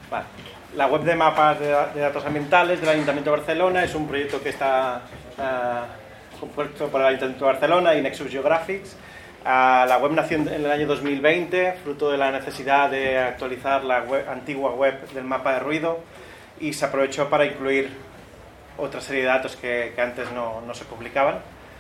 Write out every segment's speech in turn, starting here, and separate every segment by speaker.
Speaker 1: Vale. La web de mapas de datos ambientales del Ayuntamiento de Barcelona es un proyecto que está compuesto por el Ayuntamiento de Barcelona y Nexus Geographics. La web nació en el año 2020, fruto de la necesidad de actualizar la antigua web del mapa de ruido, y se aprovechó para incluir otra serie de datos que antes no se publicaban.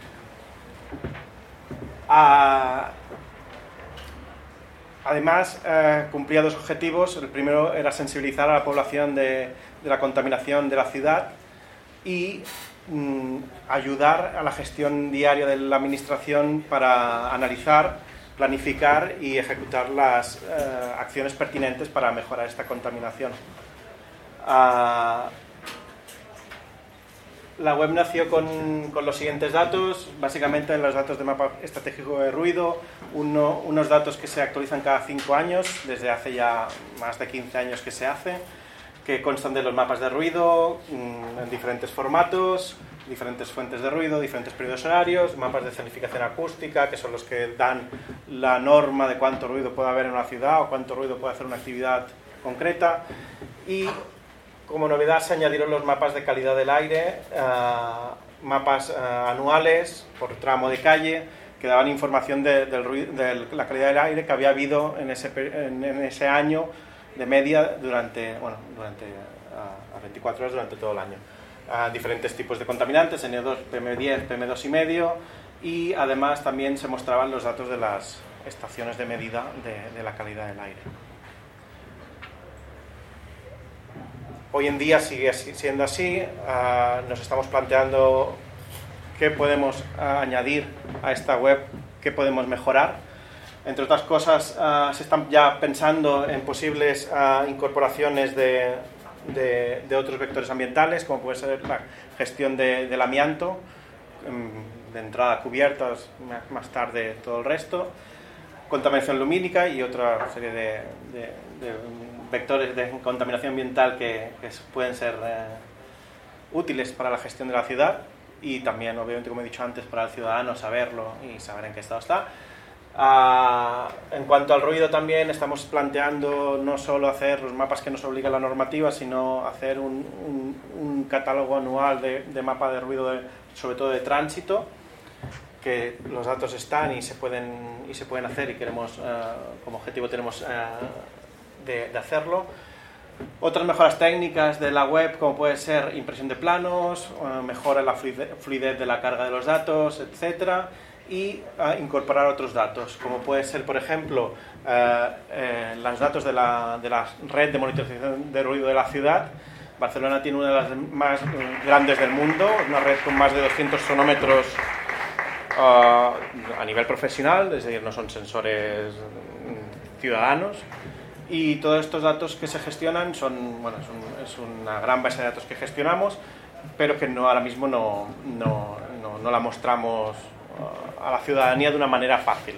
Speaker 1: Además, cumplía dos objetivos. El primero era sensibilizar a la población de la contaminación de la ciudad y ayudar a la gestión diaria de la administración para analizar, planificar y ejecutar las acciones pertinentes para mejorar esta contaminación. La web nació con los siguientes datos, básicamente los datos de mapa estratégico de ruido, unos datos que se actualizan cada 5 años, desde hace ya más de 15 años que se hace, que constan de los mapas de ruido en diferentes formatos, diferentes fuentes de ruido, diferentes periodos horarios, mapas de escenificación acústica, que son los que dan la norma de cuánto ruido puede haber en una ciudad o cuánto ruido puede hacer una actividad concreta, y como novedad se añadieron los mapas de calidad del aire, mapas anuales por tramo de calle, que daban información de la calidad del aire que había habido en ese año de media durante 24 horas durante todo el año. Diferentes tipos de contaminantes, N2, PM10, PM2,5, y además también se mostraban los datos de las estaciones de medida de la calidad del aire. Hoy en día sigue siendo así. Nos estamos planteando qué podemos añadir a esta web, qué podemos mejorar. Entre otras cosas, se están ya pensando en posibles incorporaciones de otros vectores ambientales, como puede ser la gestión del amianto, de entrada cubiertas, más tarde todo el resto, contaminación lumínica y otra serie de vectores de contaminación ambiental que pueden ser útiles para la gestión de la ciudad, y también, obviamente, como he dicho antes, para el ciudadano saberlo y saber en qué estado está. En cuanto al ruido, también estamos planteando no solo hacer los mapas que nos obliga la normativa, sino hacer un catálogo anual de mapa de ruido, sobre todo de tránsito, que los datos están y se pueden hacer, y queremos, como objetivo tenemos de hacerlo. Otras mejoras técnicas de la web, como puede ser impresión de planos, mejora la fluidez de la carga de los datos, etcétera, y incorporar otros datos, como puede ser, por ejemplo, los datos de la red de monitorización de ruido de la ciudad. Barcelona tiene una de las más grandes del mundo, una red con más de 200 sonómetros a nivel profesional, es decir, no son sensores ciudadanos. Y todos estos datos que se gestionan es una gran base de datos que gestionamos, pero que ahora mismo no la mostramos a la ciudadanía de una manera fácil.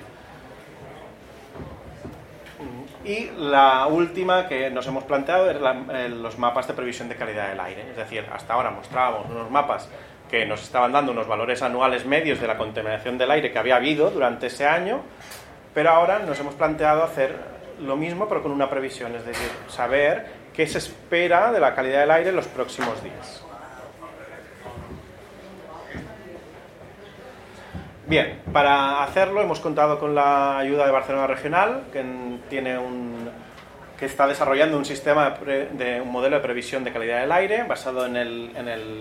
Speaker 1: Y la última que nos hemos planteado es los mapas de previsión de calidad del aire. Es decir, hasta ahora mostrábamos unos mapas que nos estaban dando unos valores anuales medios de la contaminación del aire que había habido durante ese año, pero ahora nos hemos planteado hacer lo mismo, pero con una previsión, es decir, saber qué se espera de la calidad del aire en los próximos días. Bien, para hacerlo hemos contado con la ayuda de Barcelona Regional, que está desarrollando un sistema de un modelo de previsión de calidad del aire basado en el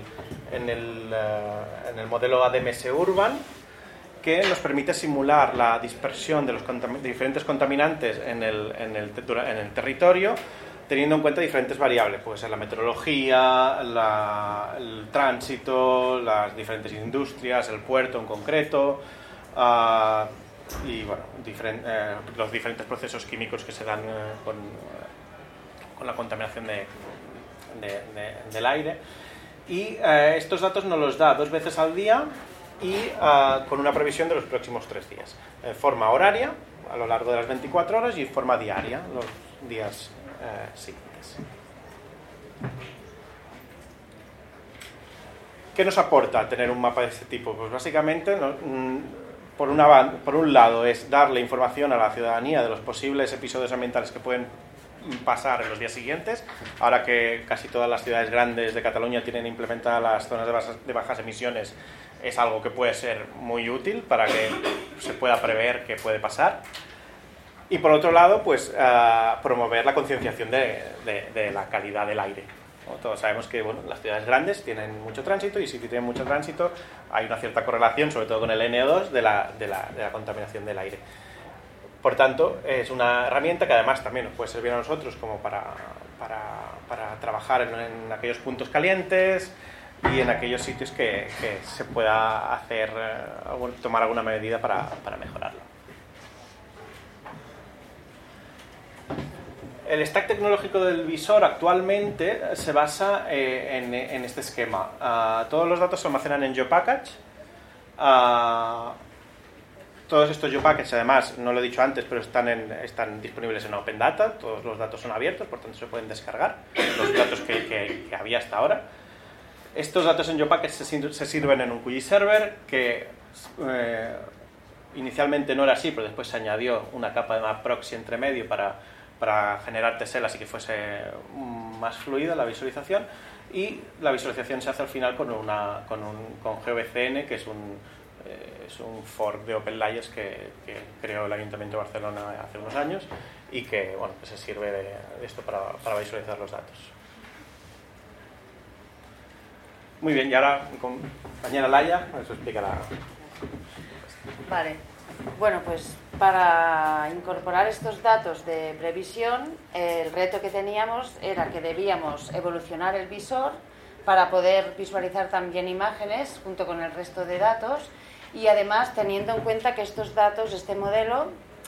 Speaker 1: modelo ADMS Urban, que nos permite simular la dispersión de los diferentes contaminantes en el territorio, teniendo en cuenta diferentes variables, puede ser la meteorología, el tránsito, las diferentes industrias, el puerto en concreto, y bueno, los diferentes procesos químicos que se dan con la contaminación del aire. Y estos datos nos los da 2 veces al día y con una previsión de los próximos 3 días, en forma horaria a lo largo de las 24 horas y en forma diaria los días siguientes. ¿Qué nos aporta tener un mapa de este tipo? Pues básicamente, por un lado, es darle información a la ciudadanía de los posibles episodios ambientales que pueden pasar en los días siguientes. Ahora que casi todas las ciudades grandes de Cataluña tienen implementadas las zonas de bajas emisiones, es algo que puede ser muy útil para que se pueda prever qué puede pasar. Y por otro lado, pues promover la concienciación de la calidad del aire, ¿no? Todos sabemos que las ciudades grandes tienen mucho tránsito, y si tienen mucho tránsito hay una cierta correlación, sobre todo con el NO2, de la contaminación del aire. Por tanto, es una herramienta que además también nos puede servir a nosotros como para trabajar en aquellos puntos calientes y en aquellos sitios que se pueda hacer, tomar alguna medida para mejorarlo. El stack tecnológico del visor actualmente se basa en este esquema. Todos los datos se almacenan en GeoPackage. Todos estos GeoPackage, además, no lo he dicho antes, pero están disponibles en Open Data. Todos los datos son abiertos, por tanto se pueden descargar, los datos que había hasta ahora. Estos datos en GeoPackage se sirven en un QGIS server que inicialmente no era así, pero después se añadió una capa de map proxy entre medio para generar TSLs y que fuese más fluida la visualización, y la visualización se hace al final con GeoVCN, que es un fork de OpenLayers que creó el Ayuntamiento de Barcelona hace unos años, y que se sirve de esto para visualizar los datos. Muy bien, y ahora con compañera Laia nos explicará.
Speaker 2: Vale. Bueno, pues para incorporar estos datos de previsión, el reto que teníamos era que debíamos evolucionar el visor para poder visualizar también imágenes junto con el resto de datos, y además teniendo en cuenta que estos datos, este modelo,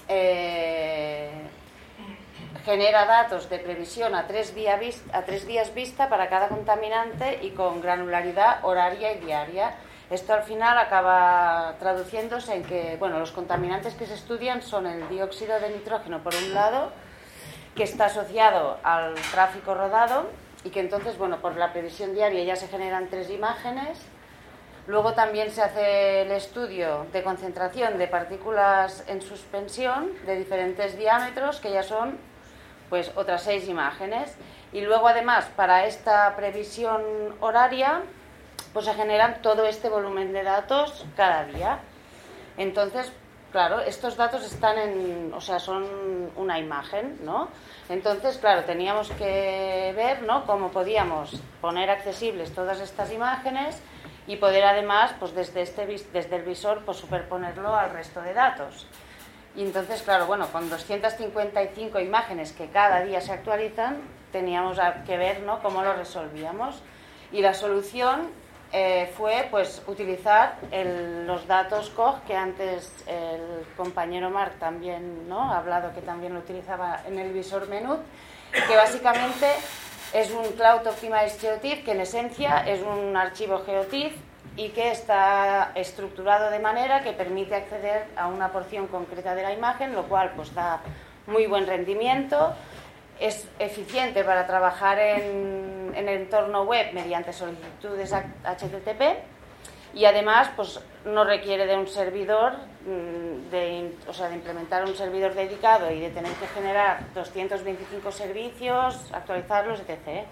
Speaker 2: genera datos de previsión a 3 días vista para cada contaminante y con granularidad horaria y diaria. Esto al final acaba traduciéndose en que los contaminantes que se estudian son el dióxido de nitrógeno, por un lado, que está asociado al tráfico rodado, y que entonces, por la previsión diaria ya se generan 3 imágenes. Luego también se hace el estudio de concentración de partículas en suspensión de diferentes diámetros, que ya son pues otras 6 imágenes. Y luego además, para esta previsión horaria, pues se generan todo este volumen de datos cada día. Entonces, claro, estos datos están son una imagen, ¿no? Entonces, claro, teníamos que ver, ¿no?, cómo podíamos poner accesibles todas estas imágenes y poder además, pues desde el visor, pues superponerlo al resto de datos. Y entonces, claro, con 255 imágenes que cada día se actualizan, teníamos que ver, ¿no?, cómo lo resolvíamos. Y la solución fue pues utilizar los datos COG, que antes el compañero Marc también, ¿no?, ha hablado, que también lo utilizaba en el visor menú, que básicamente es un Cloud Optimized GeoTIFF, que en esencia es un archivo GeoTIFF y que está estructurado de manera que permite acceder a una porción concreta de la imagen, lo cual pues da muy buen rendimiento. Es eficiente para trabajar en el entorno web mediante solicitudes HTTP, y además pues no requiere de un servidor, de implementar un servidor dedicado y de tener que generar 225 servicios, actualizarlos, etc.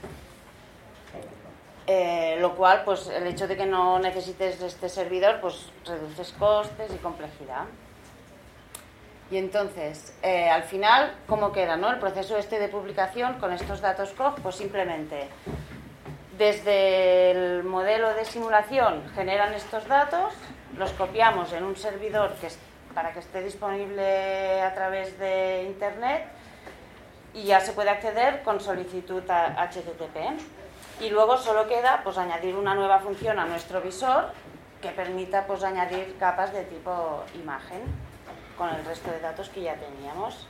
Speaker 2: Lo cual, pues el hecho de que no necesites este servidor, pues reduces costes y complejidad. Y entonces, al final, ¿cómo queda, no?, el proceso de publicación con estos datos COG? Pues simplemente, desde el modelo de simulación generan estos datos, los copiamos en un servidor para que esté disponible a través de Internet, y ya se puede acceder con solicitud a HTTP. Y luego solo queda pues añadir una nueva función a nuestro visor que permita pues añadir capas de tipo imagen con el resto de datos que ya teníamos.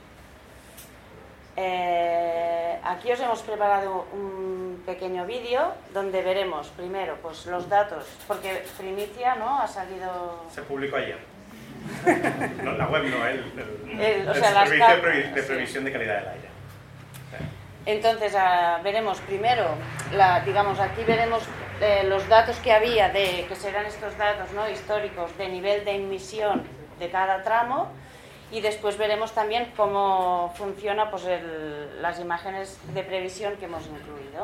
Speaker 2: Aquí os hemos preparado un pequeño vídeo donde veremos primero pues los datos, porque Primicia, ¿no?, ha salido...
Speaker 1: Se publicó ayer. No, la web no, el servicio de previsión de calidad del aire.
Speaker 2: Entonces veremos primero, aquí veremos los datos que había, que serán estos datos, ¿no?, históricos de nivel de emisión de cada tramo, Y después veremos también cómo funciona pues, las imágenes de previsión que hemos incluido.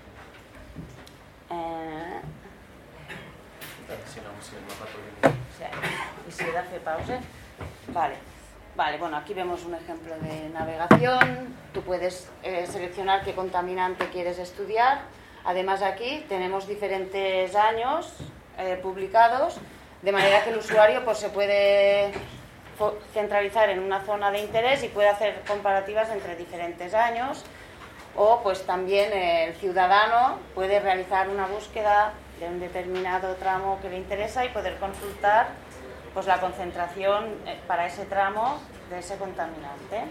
Speaker 2: ¿Y si da fe pausa? Vale, bueno, aquí vemos un ejemplo de navegación. Tú puedes seleccionar qué contaminante quieres estudiar. Además, aquí tenemos diferentes años publicados, de manera que el usuario pues, se puede centralizar en una zona de interés y puede hacer comparativas entre diferentes años, o pues también el ciudadano puede realizar una búsqueda de un determinado tramo que le interesa y poder consultar pues la concentración para ese tramo de ese contaminante.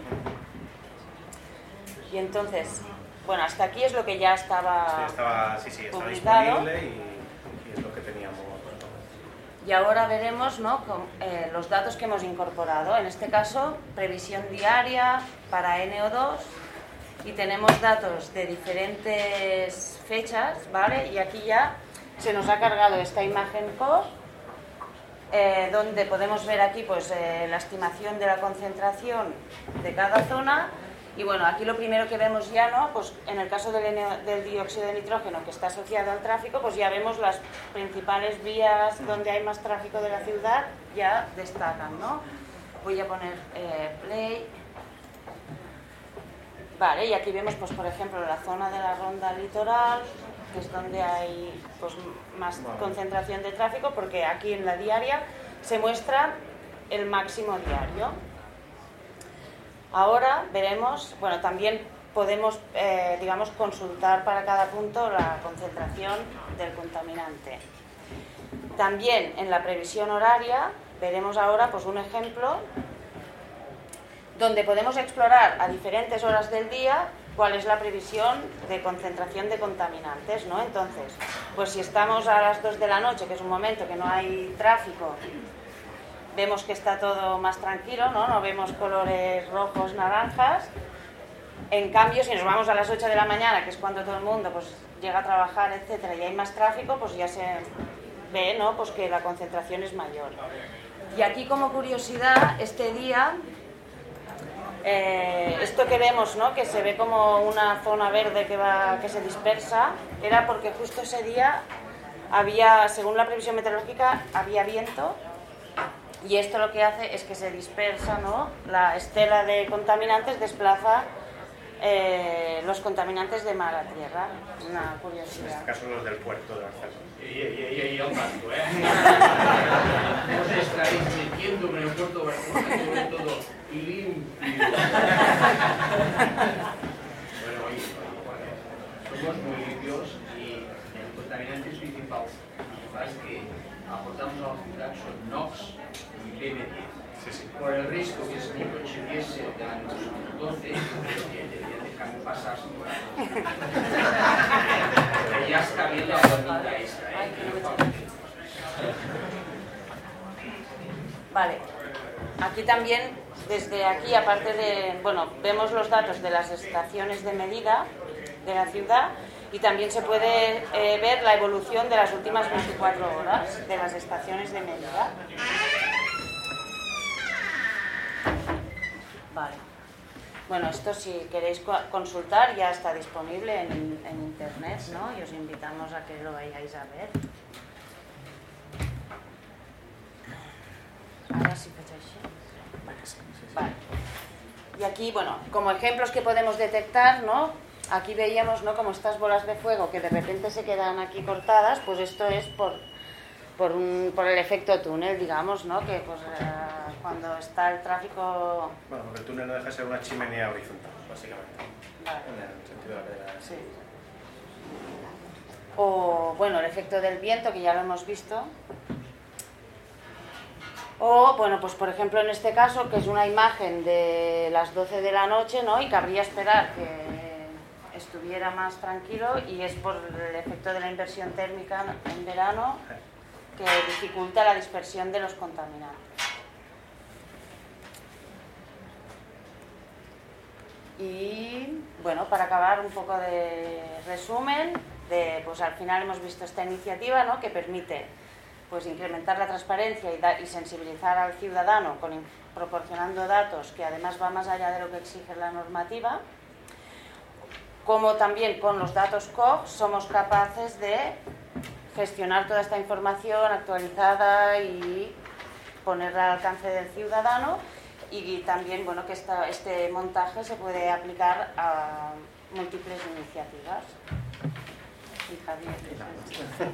Speaker 2: Y entonces, bueno, hasta aquí es lo que ya estaba,
Speaker 1: estaba
Speaker 2: publicado.
Speaker 1: Disponible y es lo que teníamos.
Speaker 2: Y ahora veremos, ¿no?, los datos que hemos incorporado. En este caso, previsión diaria para NO2 y tenemos datos de diferentes fechas, ¿vale? Y aquí ya se nos ha cargado esta imagen core, donde podemos ver aquí pues, la estimación de la concentración de cada zona. Y bueno, aquí lo primero que vemos ya, ¿no?, pues en el caso del dióxido de nitrógeno que está asociado al tráfico, pues ya vemos las principales vías donde hay más tráfico de la ciudad, ya destacan, ¿no? Voy a poner play. Vale, y aquí vemos, pues por ejemplo, la zona de la ronda litoral, que es donde hay pues, más concentración de tráfico, porque aquí en la diaria se muestra el máximo diario. Ahora veremos, bueno, también podemos, digamos, consultar para cada punto la concentración del contaminante. También en la previsión horaria veremos ahora pues, un ejemplo donde podemos explorar a diferentes horas del día cuál es la previsión de concentración de contaminantes, ¿no? Entonces, pues si estamos a las 2 de la noche, que es un momento que no hay tráfico, vemos que está todo más tranquilo, ¿no? No vemos colores rojos, naranjas. En cambio, si nos vamos a las 8 de la mañana, que es cuando todo el mundo pues, llega a trabajar, etcétera, y hay más tráfico, pues ya se ve, ¿no?, pues que la concentración es mayor. Y aquí, como curiosidad, este día, esto que vemos, ¿no?, que se ve como una zona verde que se dispersa, era porque justo ese día había, según la previsión meteorológica, había viento. Y esto lo que hace es que se dispersa, ¿no?, la estela de contaminantes desplaza los contaminantes de mar a tierra. Una curiosidad.
Speaker 1: En este caso los del puerto de Barcelona.
Speaker 3: Y el banco, Nos estáis metiendo en el puerto de Barcelona, sobre todo limpio. Bueno, oye, somos muy limpios y el contaminante principal que aportamos a la ciudad son NOx y PM10. Por el riesgo que es mi coche diésel del año 2012, deberían dejarme pasar sin por ahí. Pero ya está bien la bonita esta,
Speaker 2: Vale. Aquí también, desde aquí, aparte de, bueno, vemos los datos de las estaciones de medida de la ciudad y también se puede ver la evolución de las últimas 24 horas de las estaciones de medida. Vale. Bueno, esto si queréis consultar ya está disponible en internet, ¿no? Y os invitamos a que lo vayáis a ver. Ahora sí que vale. Y aquí, bueno, como ejemplos que podemos detectar, ¿no? Aquí veíamos, ¿no?, como estas bolas de fuego que de repente se quedan aquí cortadas, pues esto es por el efecto túnel, digamos, ¿no?, que pues cuando está el tráfico...
Speaker 1: Bueno, porque el túnel no deja de ser una chimenea horizontal, básicamente.
Speaker 2: Vale.
Speaker 1: En el sentido de
Speaker 2: Sí. O, bueno, el efecto del viento, que ya lo hemos visto. O, bueno, pues por ejemplo en este caso, que es una imagen de las 12 de la noche, ¿no?, y cabría esperar que estuviera más tranquilo, y es por el efecto de la inversión térmica en verano, que dificulta la dispersión de los contaminantes. Y bueno, para acabar un poco de resumen, pues al final hemos visto esta iniciativa, ¿no?, que permite pues incrementar la transparencia y sensibilizar al ciudadano proporcionando datos que además va más allá de lo que exige la normativa, como también con los datos COG somos capaces de gestionar toda esta información actualizada y ponerla al alcance del ciudadano, y también bueno, que este montaje se puede aplicar a múltiples iniciativas. Y Javier.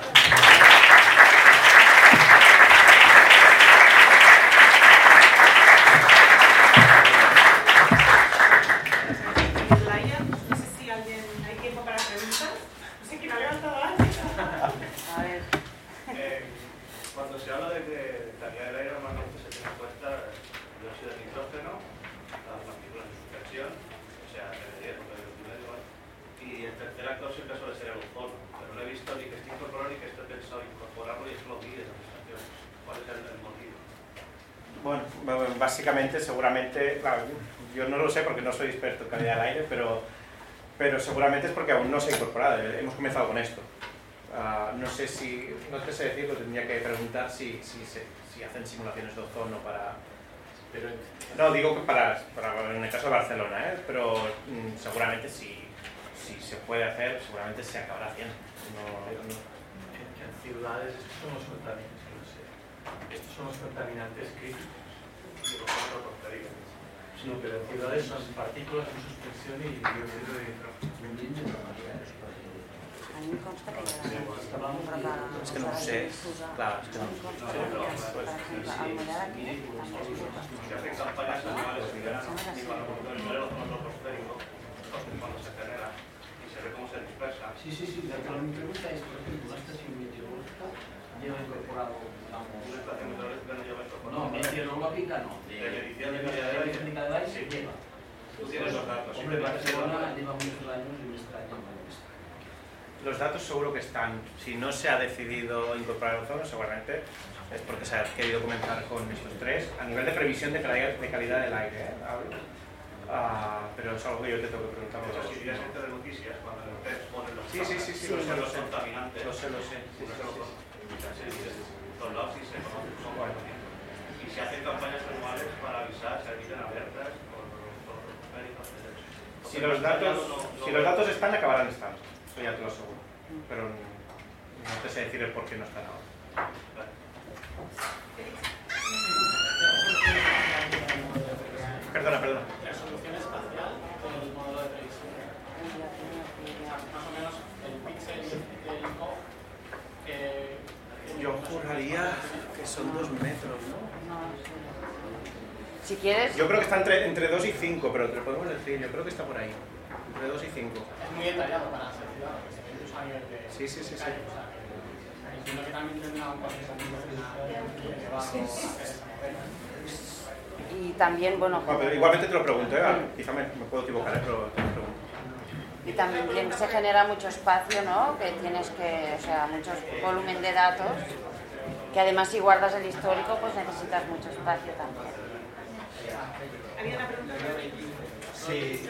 Speaker 3: Cuando se habla de que calidad del aire normalmente se tiene en cuenta el dióxido de nitrógeno, las partículas de suspensión, o sea, PM10, y el tercer actor siempre suele ser el ozono, pero no he visto ni que esté incorporado ni que esté pensado incorporarlo, y eso lo vi en la administración. ¿Cuál es el motivo?
Speaker 1: Bueno, básicamente, seguramente, claro, yo no lo sé porque no soy experto en calidad del aire, pero seguramente es porque aún no se ha incorporado. Hemos comenzado con esto. No sé si, no te sé decir, lo tendría que preguntar si hacen simulaciones de ozono para... Pero, no, digo que para en el caso de Barcelona, pero seguramente si se puede hacer, seguramente se acabará haciendo.
Speaker 4: En ciudades estos son los contaminantes, estos son los contaminantes críticos. No, pero en ciudades son partículas en suspensión y dióxido de nitrógeno.
Speaker 2: A mí me consta que
Speaker 1: es que no sé, claro, es que no
Speaker 3: Se hacen campañas anuales de verano y cuando el ozono atmosférico, cuando se genera y se ve cómo se dispersa.
Speaker 5: Sí, pero mi pregunta es, por ejemplo, ¿una estación meteorológica lleva incorporado, digamos...
Speaker 3: ¿Una estación meteorológica no lleva incorporado?
Speaker 5: No, meteorológica no.
Speaker 3: De medición de calidad del aire.
Speaker 5: De calidad del aire se lleva.
Speaker 3: Tú tienes los datos.
Speaker 5: Hombre, Barcelona lleva muchos años y me extraña esto.
Speaker 1: Los datos seguro que están. Si no se ha decidido incorporar el ozono, seguramente es porque se ha querido comenzar con estos tres. A nivel de previsión de calidad del aire, hablo. Pero es algo que yo te tengo que preguntar.
Speaker 3: Pero si ya gente de noticias, cuando el test ponen los
Speaker 1: los
Speaker 3: contaminantes.
Speaker 1: Lo sé.
Speaker 3: Los lados sí se conocen, son buenos. Y se hacen campañas anuales para avisar, se emiten alertas por los médicos.
Speaker 1: Si los datos están, acabarán estando. Eso ya te lo aseguro. Pero no te sé decir el por qué no están ahora. Perdona.
Speaker 6: La solución espacial con el módulo de previsión. Más o menos el píxel del COG
Speaker 1: Yo juraría que son 2 metros, ¿no?
Speaker 2: No sé. Si quieres...
Speaker 1: Yo creo que está entre 2 y 5, pero te lo podemos decir. Yo creo que está por ahí. Entre 2 y 5.
Speaker 6: es muy detallado para ser ciudadano, que se ve incluso a nivel de...
Speaker 1: Sí.
Speaker 6: Entiendo que también tendrá un proceso muy elevado hacer esa modelo.
Speaker 2: Y también, bueno...
Speaker 1: Pero igualmente te lo pregunto, quizá me puedo equivocar, pero te lo pregunto.
Speaker 2: Y también se genera mucho espacio, ¿no? Que tienes que, o sea, mucho volumen de datos, que además si guardas el histórico, pues necesitas mucho espacio también.
Speaker 7: ¿Había una pregunta?
Speaker 4: Sí.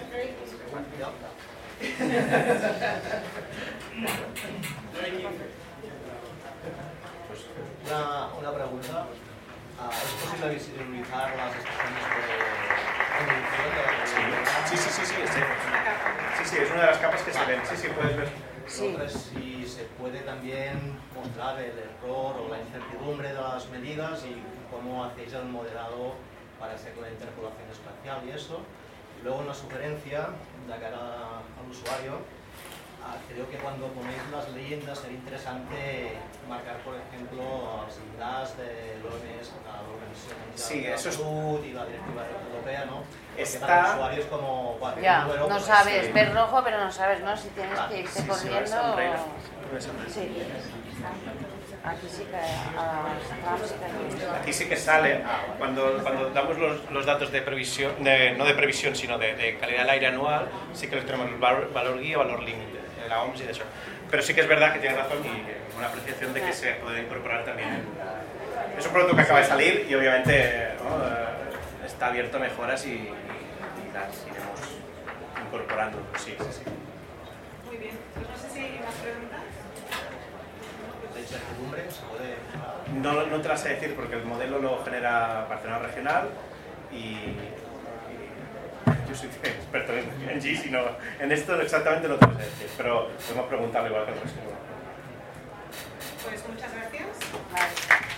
Speaker 4: Una pregunta. ¿Es posible visibilizar las estaciones de medición de la calidad?
Speaker 1: Sí, es una de las capas que se ven. Sí, puedes ver.
Speaker 4: Entonces, si se puede también mostrar el error o la incertidumbre de las medidas y cómo hacéis el modelado para hacer con la interpolación espacial y eso. Y luego una sugerencia de cara al usuario. Creo que cuando ponéis las leyendas sería interesante marcar, por ejemplo, las siglas de l'OMS, la Organización Mundial de la Salud y la Directiva Europea, ¿no? Porque para el usuario es como... Bueno,
Speaker 2: ya,
Speaker 4: número,
Speaker 2: no
Speaker 4: pues,
Speaker 2: sabes, ves rojo, pero no sabes, ¿no? Si tienes que irte corriendo o... Sí. Aquí sí que...
Speaker 1: Aquí sí que sale, cuando damos los datos de previsión, no de previsión, sino de calidad del aire anual, sí que les tenemos valor guía, valor límite, la OMS y de eso. Pero sí que es verdad que tienes razón y una apreciación de que se puede incorporar también. Es un producto que acaba de salir y obviamente está abierto a mejoras y las iremos incorporando. Sí.
Speaker 7: Muy bien, pues no sé si hay más preguntas.
Speaker 4: de incertidumbre, ¿se puede mejorar?
Speaker 1: No te la sé decir porque el modelo lo genera Barcelona Regional y yo soy experto en GIS y en esto exactamente no te lo sé decir, pero podemos preguntarle igual que el resto.
Speaker 7: Pues muchas gracias.
Speaker 2: Vale.